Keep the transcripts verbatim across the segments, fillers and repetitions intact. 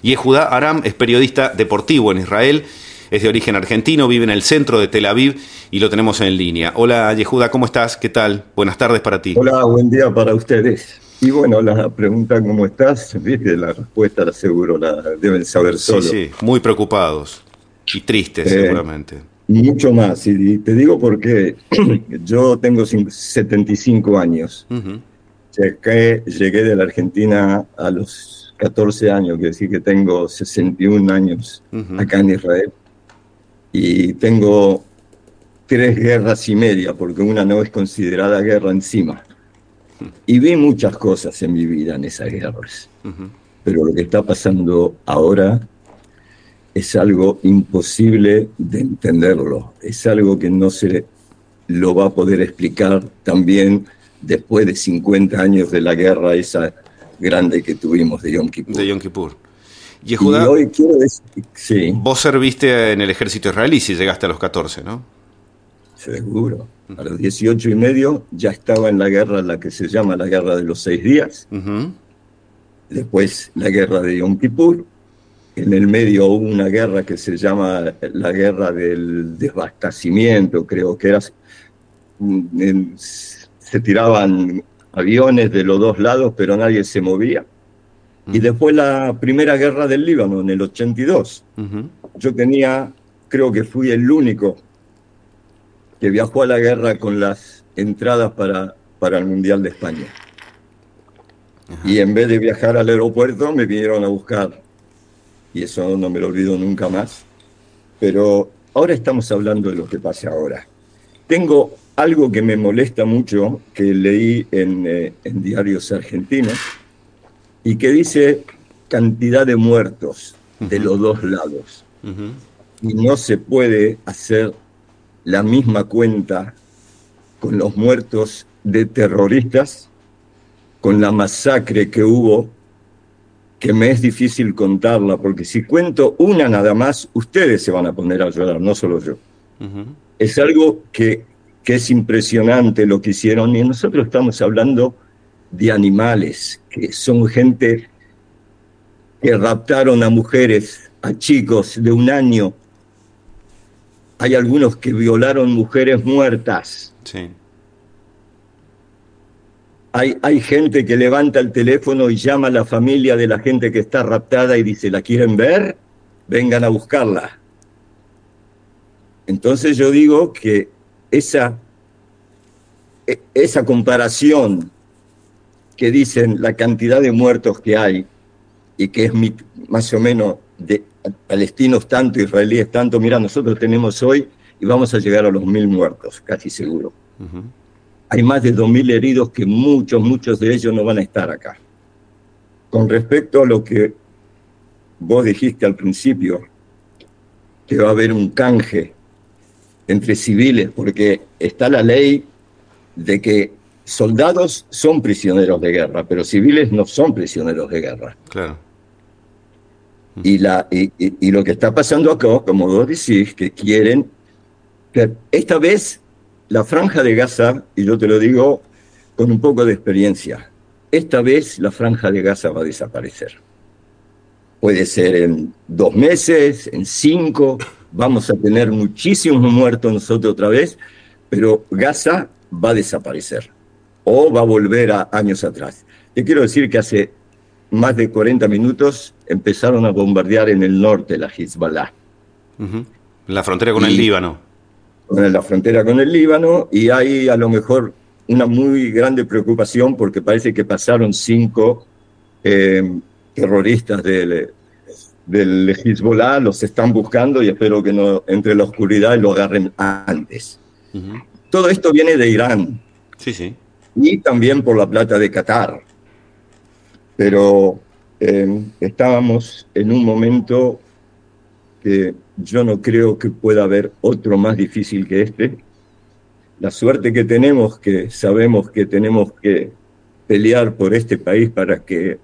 Yehudá Aram es periodista deportivo en Israel, es de origen argentino, vive en el centro de Tel Aviv y lo tenemos en línea. Hola Yehudá, ¿cómo estás? ¿Qué tal? Buenas tardes para ti. Hola, buen día para ustedes. Y bueno, la pregunta ¿cómo estás? Viste, la respuesta la seguro la deben saber Sí, solo. sí, muy preocupados y tristes Eh, seguramente. Mucho más, y te digo porque yo tengo cin- setenta y cinco años. Ujú, Llegué, llegué de la Argentina a los catorce años, que decir que tengo sesenta y un años ujú. acá en Israel. Y tengo tres guerras y media, porque una no es considerada guerra encima. Y vi muchas cosas en mi vida en esas guerras. Pero lo que está pasando ahora es algo imposible de entenderlo, es algo que no se lo va a poder explicar también después de cincuenta años de la guerra esa grande que tuvimos de Yom De Kippur. Yom Kippur. Y Yehudá, hoy quiero decir, sí, vos serviste en el ejército israelí si llegaste a los catorce, ¿no? seguro, a los dieciocho y medio ya estaba en la guerra, la que se llama la guerra de los seis días, Ujú, después la guerra de Yom Kippur. En el medio hubo una guerra que se llama la guerra del desabastecimiento, creo que era, mm, se tiraban aviones de los dos lados, pero nadie se movía. Y ujú, después la primera guerra del Líbano, en el ochenta y dos. ujú. Yo tenía, creo que fui el único que viajó a la guerra con las entradas para, para el Mundial de España. Y en vez de viajar al aeropuerto, me vinieron a buscar. Y eso no me lo olvido nunca más. Pero ahora estamos hablando de lo que pasa ahora. Tengo algo que me molesta mucho, que leí en, eh, en diarios argentinos, y que dice cantidad de muertos de los dos lados. Y no se puede hacer la misma cuenta con los muertos de terroristas, con la masacre que hubo, que me es difícil contarla, porque si cuento una nada más, ustedes se van a poner a llorar, no solo yo. Es algo que, que es impresionante lo que hicieron, y nosotros estamos hablando de animales, que son gente que raptaron a mujeres, a chicos de un año. Hay algunos que violaron mujeres muertas. Sí. Hay, hay gente que levanta el teléfono y llama a la familia de la gente que está raptada y dice, ¿la quieren ver? Vengan a buscarla. Entonces yo digo que esa, esa comparación que dicen la cantidad de muertos que hay y que es mi, más o menos de palestinos tanto, israelíes tanto, mira, nosotros tenemos hoy y vamos a llegar a los mil muertos, casi seguro. Hay más de dos mil heridos que muchos, muchos de ellos no van a estar acá. Con respecto a lo que vos dijiste al principio, que va a haber un canje entre civiles, porque está la ley de que soldados son prisioneros de guerra, pero civiles no son prisioneros de guerra. Claro. Y, la, y, y, y lo que está pasando acá, como vos decís, que quieren, que esta vez la franja de Gaza, y yo te lo digo con un poco de experiencia, esta vez la franja de Gaza va a desaparecer. Puede ser en dos meses, en cinco, vamos a tener muchísimos muertos nosotros otra vez, pero Gaza va a desaparecer o va a volver a años atrás. Te quiero decir que hace más de cuarenta minutos empezaron a bombardear en el norte la Hezbollah. Ujú. La frontera con el Y Líbano. en la frontera con el Líbano, y hay a lo mejor una muy grande preocupación porque parece que pasaron cinco eh, terroristas del, del Hezbollah, los están buscando y espero que no entre la oscuridad y lo agarren antes. Ujú. Todo esto viene de Irán Sí, sí. y también por la plata de Qatar, pero eh, estábamos en un momento que yo no creo que pueda haber otro más difícil que este. La suerte que tenemos, que sabemos que tenemos que pelear por este país para que,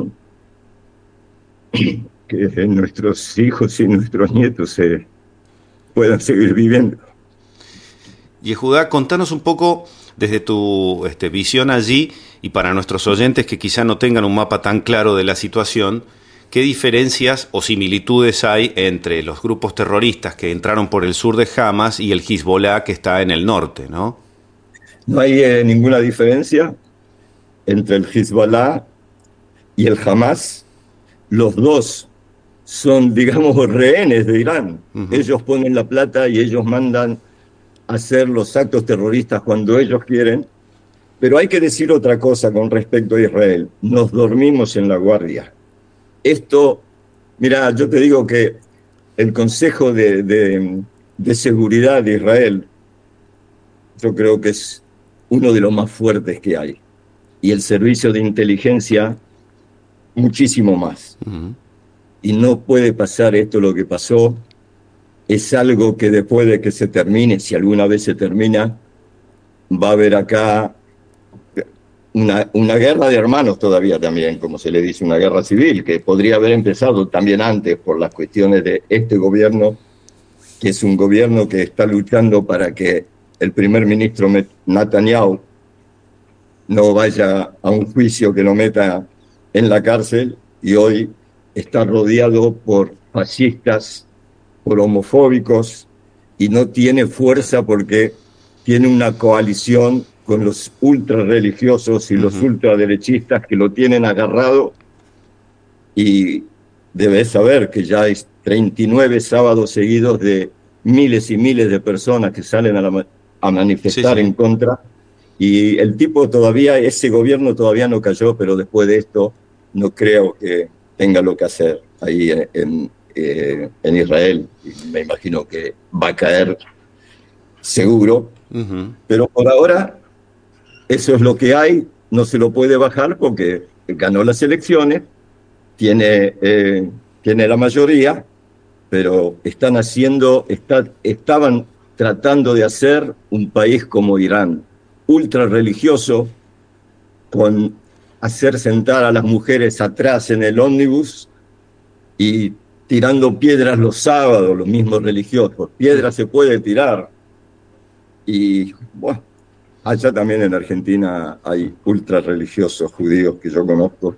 que nuestros hijos y nuestros nietos se puedan seguir viviendo. Yehudá, contanos un poco desde tu este, visión allí y para nuestros oyentes que quizá no tengan un mapa tan claro de la situación, ¿qué diferencias o similitudes hay entre los grupos terroristas que entraron por el sur de Hamas y el Hezbollah que está en el norte, ¿no? No hay eh, ninguna diferencia entre el Hezbollah y el Hamas. Los dos son, digamos, rehenes de Irán. Uh-huh. Ellos ponen la plata y ellos mandan a hacer los actos terroristas cuando ellos quieren. Pero hay que decir otra cosa con respecto a Israel. Nos dormimos en la guardia. Esto, mira, yo te digo que el Consejo de, de, de Seguridad de Israel, yo creo que es uno de los más fuertes que hay. Y el servicio de inteligencia, muchísimo más. Uh-huh. Y no puede pasar esto lo que pasó. Es algo que después de que se termine, si alguna vez se termina, va a haber acá una, una guerra de hermanos todavía también, como se le dice, una guerra civil, que podría haber empezado también antes por las cuestiones de este gobierno, que es un gobierno que está luchando para que el primer ministro Netanyahu no vaya a un juicio que lo meta en la cárcel, y hoy está rodeado por fascistas, por homofóbicos, y no tiene fuerza porque tiene una coalición con los ultrarreligiosos y uh-huh. los ultraderechistas que lo tienen agarrado, y debes saber que ya hay treinta y nueve sábados seguidos de miles y miles de personas que salen a, la, a manifestar sí, sí. en contra, y el tipo todavía, ese gobierno todavía no cayó, pero después de esto no creo que tenga lo que hacer ahí en, en, eh, en Israel. Y me imagino que va a caer seguro, uh-huh. pero por ahora eso es lo que hay, no se lo puede bajar porque ganó las elecciones, tiene, eh, tiene la mayoría, pero están haciendo, está, estaban tratando de hacer un país como Irán, ultra religioso, con hacer sentar a las mujeres atrás en el ómnibus y tirando piedras los sábados, los mismos religiosos. Piedras se puede tirar. Y bueno, allá también en Argentina hay ultra religiosos judíos que yo conozco,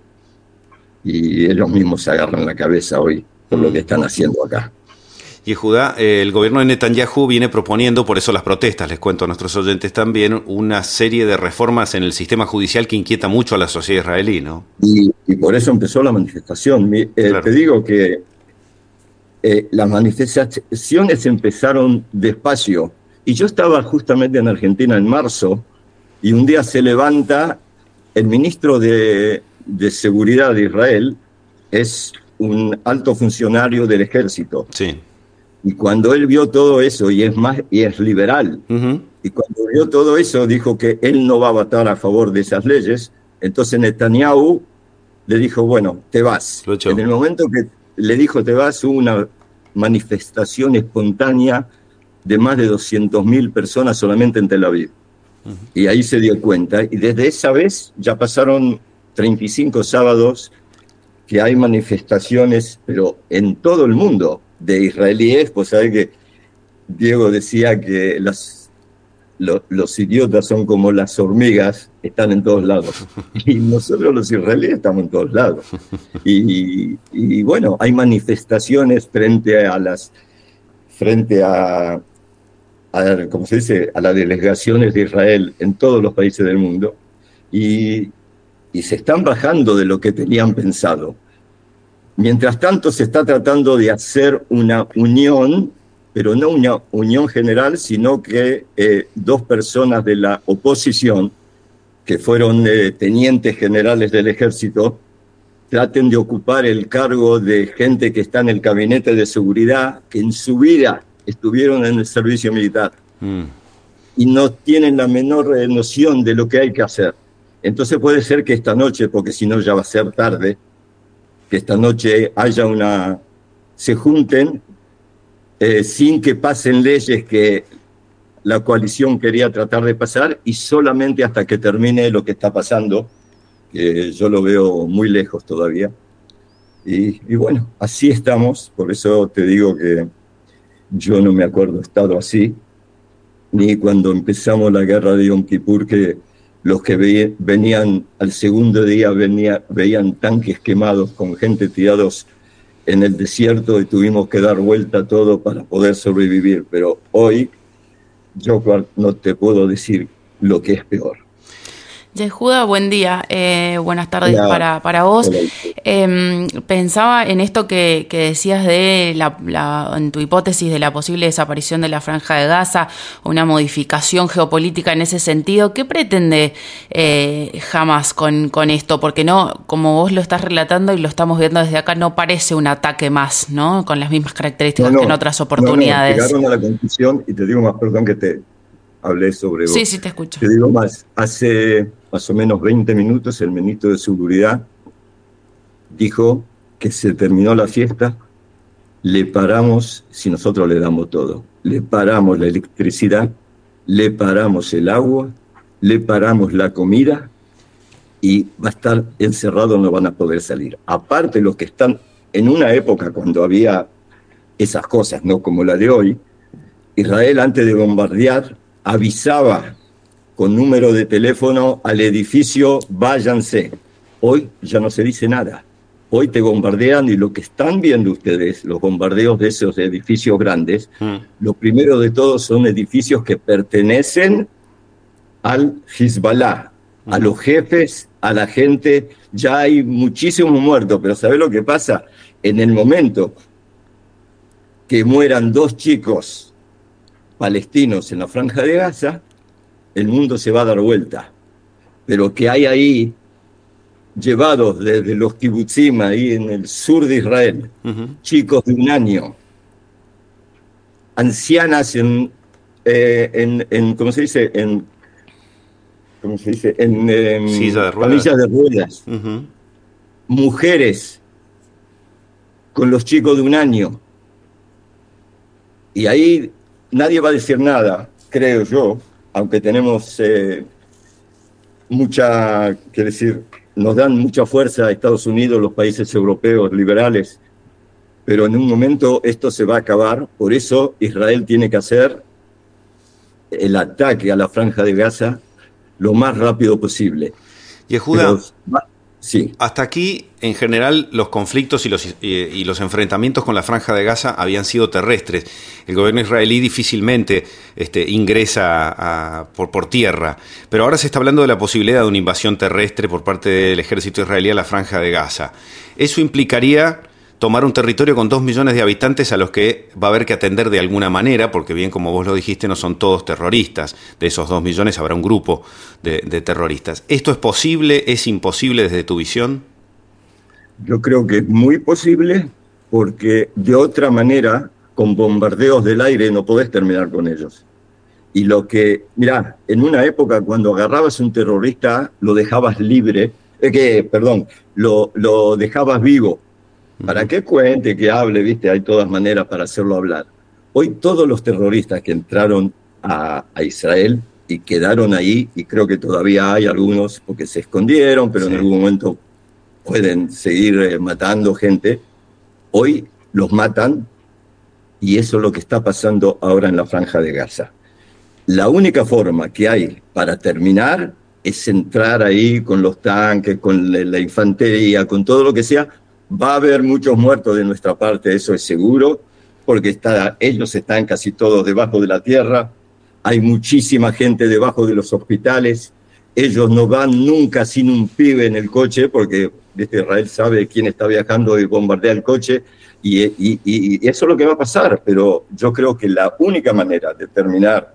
y ellos mismos se agarran la cabeza hoy por mm. lo que están haciendo acá. Y Judá, eh, el gobierno de Netanyahu viene proponiendo, por eso las protestas, les cuento a nuestros oyentes también, una serie de reformas en el sistema judicial que inquieta mucho a la sociedad israelí, ¿no? Y, y por eso empezó la manifestación. Eh, claro. Te digo que eh, las manifestaciones empezaron despacio. Y yo estaba justamente en Argentina en marzo, y un día se levanta el ministro de, de Seguridad de Israel, es un alto funcionario del ejército. Sí. Y cuando él vio todo eso, y es más, y es liberal, uh-huh. y cuando vio todo eso, dijo que él no va a votar a favor de esas leyes. Entonces Netanyahu le dijo, bueno, te vas. En el momento que le dijo te vas, hubo una manifestación espontánea de más de doscientas mil personas solamente en Tel Aviv. Uh-huh. Y ahí se dio cuenta, y desde esa vez ya pasaron treinta y cinco sábados que hay manifestaciones, pero en todo el mundo, de israelíes. Pues sabe que Diego decía que las, lo, los idiotas son como las hormigas, están en todos lados. Y nosotros los israelíes estamos en todos lados. Y, y bueno, hay manifestaciones frente a las, frente a, a, ¿cómo se dice?, a las delegaciones de Israel en todos los países del mundo. Y, y se están bajando de lo que tenían pensado. Mientras tanto, se está tratando de hacer una unión, pero no una unión general, sino que eh, dos personas de la oposición, que fueron eh, tenientes generales del ejército, traten de ocupar el cargo de gente que está en el gabinete de seguridad, que en su vida estuvieron en el servicio militar, mm. y no tienen la menor eh, noción de lo que hay que hacer. Entonces puede ser que esta noche, porque si no ya va a ser tarde, que esta noche haya una, se junten eh, sin que pasen leyes que la coalición quería tratar de pasar, y solamente hasta que termine lo que está pasando, que yo lo veo muy lejos todavía. Y, y bueno, así estamos. Por eso te digo que yo no me acuerdo estado así, ni cuando empezamos la guerra de Yom Kippur, que los que ve, venían al segundo día venía, veían tanques quemados con gente tirados en el desierto y tuvimos que dar vuelta a todo para poder sobrevivir. Pero hoy yo no te puedo decir lo que es peor. Yehuda, buen día, eh, buenas tardes Hola. para, para vos. Eh, pensaba en esto que, que decías de la, la, en tu hipótesis de la posible desaparición de la Franja de Gaza, una modificación geopolítica en ese sentido. ¿Qué pretende eh, Hamas con, con esto? Porque no, como vos lo estás relatando y lo estamos viendo desde acá, no parece un ataque más, ¿no? Con las mismas características no, no, que en otras oportunidades. No, no, llegaron a la conclusión, y te digo más, perdón que te hablé sobre vos. Sí, sí, te escucho. Te digo más, hace más o menos veinte minutos el ministro de Seguridad dijo que se terminó la fiesta, le paramos, si nosotros le damos todo, le paramos la electricidad, le paramos el agua, le paramos la comida y va a estar encerrado, no van a poder salir. Aparte los que están en una época cuando había esas cosas, no como la de hoy, Israel antes de bombardear avisaba con número de teléfono al edificio, váyanse. Hoy ya no se dice nada. Hoy te bombardean y lo que están viendo ustedes, los bombardeos de esos edificios grandes, mm. lo primero de todo son edificios que pertenecen al Hezbollah, mm. a los jefes, a la gente. Ya hay muchísimos muertos, pero ¿sabés lo que pasa? En el momento que mueran dos chicos palestinos en la Franja de Gaza, el mundo se va a dar vuelta. Pero que hay ahí, llevados desde los kibutzim, ahí en el sur de Israel, uh-huh. chicos de un año, ancianas en, eh, en, en ¿cómo se dice? En, ¿cómo se dice? En, en Silla de ruedas. Camillas de ruedas. Uh-huh. Mujeres con los chicos de un año. Y ahí nadie va a decir nada, creo yo, aunque tenemos eh, mucha, quiero decir, nos dan mucha fuerza a Estados Unidos, los países europeos liberales, pero en un momento esto se va a acabar. Por eso Israel tiene que hacer el ataque a la Franja de Gaza lo más rápido posible. Yehuda, pero, sí. Hasta aquí, en general, los conflictos y los, y, y los enfrentamientos con la Franja de Gaza habían sido terrestres. El gobierno israelí difícilmente este, ingresa a, a, por, por tierra, pero ahora se está hablando de la posibilidad de una invasión terrestre por parte del ejército israelí a la Franja de Gaza. Eso implicaría tomar un territorio con dos millones de habitantes a los que va a haber que atender de alguna manera, porque bien como vos lo dijiste, no son todos terroristas. De esos dos millones habrá un grupo de, de terroristas. ¿Esto es posible? ¿Es imposible desde tu visión? Yo creo que es muy posible, porque de otra manera, con bombardeos del aire no podés terminar con ellos. Y lo que, mirá, en una época cuando agarrabas un terrorista, lo dejabas libre, eh, que, perdón, lo, lo dejabas vivo. Para que cuente, que hable, viste, hay todas maneras para hacerlo hablar. Hoy todos los terroristas que entraron a, a Israel y quedaron ahí, y creo que todavía hay algunos porque se escondieron, pero sí. en algún momento pueden seguir eh, matando gente, hoy los matan, y eso es lo que está pasando ahora en la Franja de Gaza. La única forma que hay para terminar es entrar ahí con los tanques, con la infantería, con todo lo que sea. Va a haber muchos muertos de nuestra parte, eso es seguro, porque está, ellos están casi todos debajo de la tierra, hay muchísima gente debajo de los hospitales, ellos no van nunca sin un pibe en el coche, porque desde Israel sabe quién está viajando y bombardea el coche, y, y, y eso es lo que va a pasar, pero yo creo que la única manera de terminar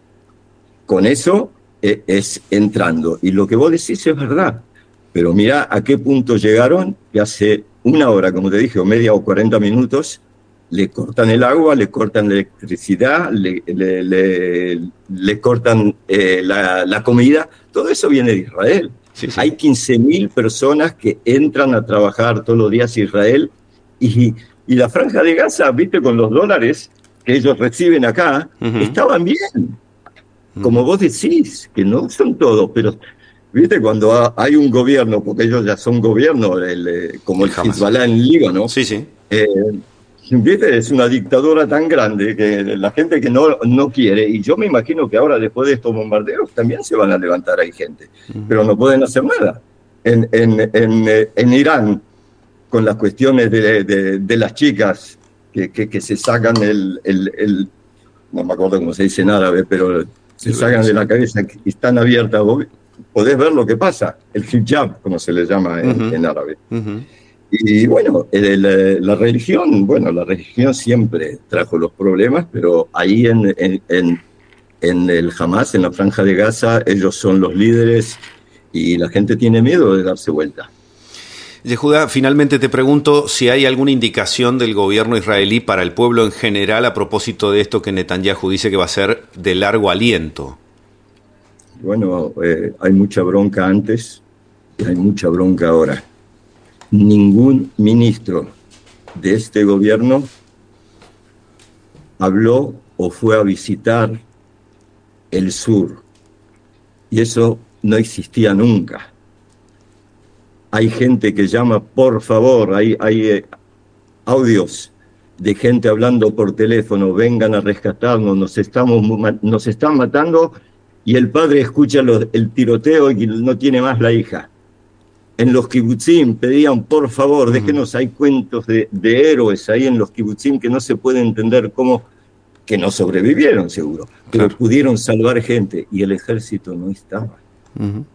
con eso es, es entrando, y lo que vos decís es verdad, pero mira a qué punto llegaron, que hace una hora, como te dije, o media o cuarenta minutos, le cortan el agua, le cortan la electricidad, le, le, le, le cortan eh, la, la comida. Todo eso viene de Israel. Sí, sí. Hay quince mil personas que entran a trabajar todos los días a Israel, y, y la Franja de Gaza, viste, con los dólares que ellos reciben acá, uh-huh. estaban bien. Uh-huh. Como vos decís, que no son todos, pero... ¿Viste? Cuando hay un gobierno, porque ellos ya son gobierno, el, como el Hezbollah en Líbano, sí, sí. Eh, ¿Viste? Es una dictadura tan grande que la gente que no, no quiere, y yo me imagino que ahora después de estos bombardeos también se van a levantar ahí gente, pero no pueden hacer nada. En, en, en, en Irán, con las cuestiones de, de, de las chicas que, que, que se sacan el, el, el, no me acuerdo cómo se dice en árabe, pero se sacan de la cabeza y están abiertas, vos podés ver lo que pasa, el hijab, como se le llama en, uh-huh. en árabe. Uh-huh. Y bueno, el, la religión, bueno, la religión siempre trajo los problemas, pero ahí en, en, en, en el Hamas, en la Franja de Gaza, ellos son los líderes y la gente tiene miedo de darse vuelta. Yehuda, finalmente te pregunto si hay alguna indicación del gobierno israelí para el pueblo en general a propósito de esto que Netanyahu dice que va a ser de largo aliento. Bueno, eh, hay mucha bronca antes y hay mucha bronca ahora. Ningún ministro de este gobierno habló o fue a visitar el sur. Y eso no existía nunca. Hay gente que llama, por favor, hay, hay eh, audios de gente hablando por teléfono, vengan a rescatarnos, nos, estamos, nos están matando, y el padre escucha los, el tiroteo y no tiene más la hija. En los kibutzim pedían, por favor, déjenos, hay cuentos de, de héroes ahí en los kibutzim que no se puede entender cómo, que no sobrevivieron seguro, pero claro, pudieron salvar gente, y el ejército no estaba. Uh-huh.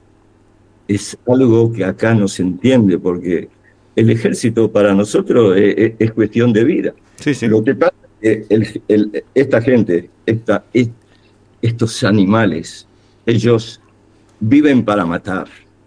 Es algo que acá no se entiende, porque el ejército para nosotros es, es cuestión de vida. Sí, sí. Lo que pasa es que el, el, esta gente, esta, est, estos animales, ellos viven para matar.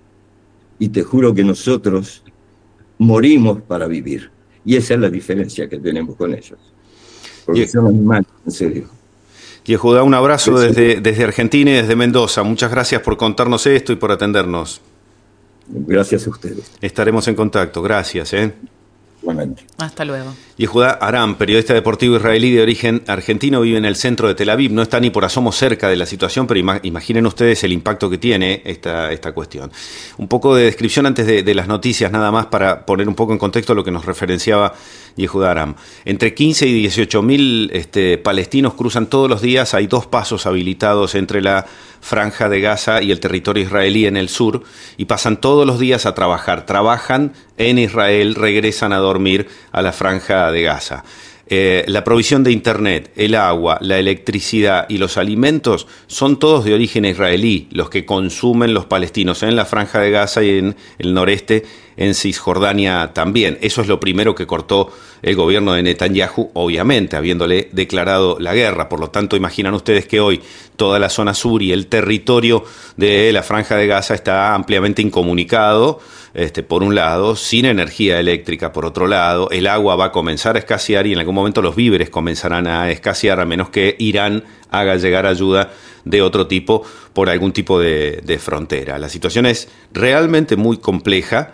Y te juro que nosotros morimos para vivir. Y esa es la diferencia que tenemos con ellos. Porque y, son animales, en serio. Yehuda, un abrazo desde, desde Argentina y desde Mendoza. Muchas gracias por contarnos esto y por atendernos. Gracias a ustedes. Estaremos en contacto. Gracias, ¿eh? Igualmente. Hasta luego. Yehuda Aram, periodista deportivo israelí de origen argentino, vive en el centro de Tel Aviv. No está ni por asomo cerca de la situación, pero ima- imaginen ustedes el impacto que tiene esta, esta cuestión. Un poco de descripción antes de, de las noticias, nada más para poner un poco en contexto lo que nos referenciaba Yehuda Aram. Entre quince y dieciocho mil este, palestinos cruzan todos los días. Hay dos pasos habilitados entre la Franja de Gaza y el territorio israelí en el sur, y pasan todos los días a trabajar. Trabajan en Israel, regresan a dormir a la Franja de Gaza. Eh, la provisión de internet, el agua, la electricidad y los alimentos son todos de origen israelí, los que consumen los palestinos en la Franja de Gaza y en el noreste, en Cisjordania también. Eso es lo primero que cortó el gobierno de Netanyahu, obviamente, habiéndole declarado la guerra. Por lo tanto, imaginan ustedes que hoy toda la zona sur y el territorio de la Franja de Gaza está ampliamente incomunicado. Este, por un lado, sin energía eléctrica, por otro lado, el agua va a comenzar a escasear y en algún momento los víveres comenzarán a escasear, a menos que Irán haga llegar ayuda de otro tipo por algún tipo de, de frontera. La situación es realmente muy compleja.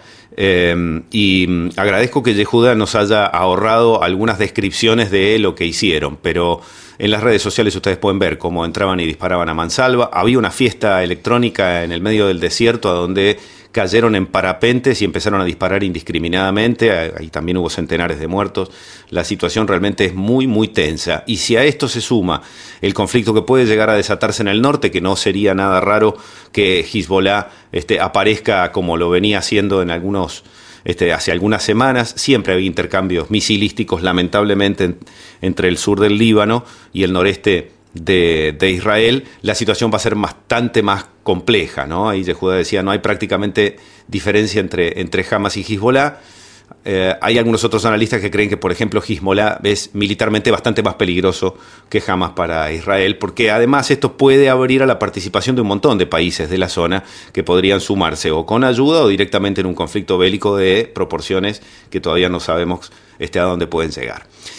Eh, y agradezco que Yehuda nos haya ahorrado algunas descripciones de lo que hicieron, pero en las redes sociales ustedes pueden ver cómo entraban y disparaban a mansalva. Había una fiesta electrónica en el medio del desierto a donde cayeron en parapentes y empezaron a disparar indiscriminadamente. Ahí también hubo centenares de muertos. La situación realmente es muy, muy tensa. Y si a esto se suma el conflicto que puede llegar a desatarse en el norte, que no sería nada raro que Hezbollah este, aparezca como lo venía haciendo en algunos, este, hace algunas semanas. Siempre había intercambios misilísticos, lamentablemente, en, entre el sur del Líbano y el noreste De, de Israel. La situación va a ser bastante más compleja, ¿no? Ahí Yehuda decía, no hay prácticamente diferencia entre, entre Hamas y Hezbollah. Eh, hay algunos otros analistas que creen que, por ejemplo, Hezbollah es militarmente bastante más peligroso que Hamas para Israel, porque además esto puede abrir a la participación de un montón de países de la zona que podrían sumarse o con ayuda o directamente en un conflicto bélico de proporciones que todavía no sabemos este, a dónde pueden llegar.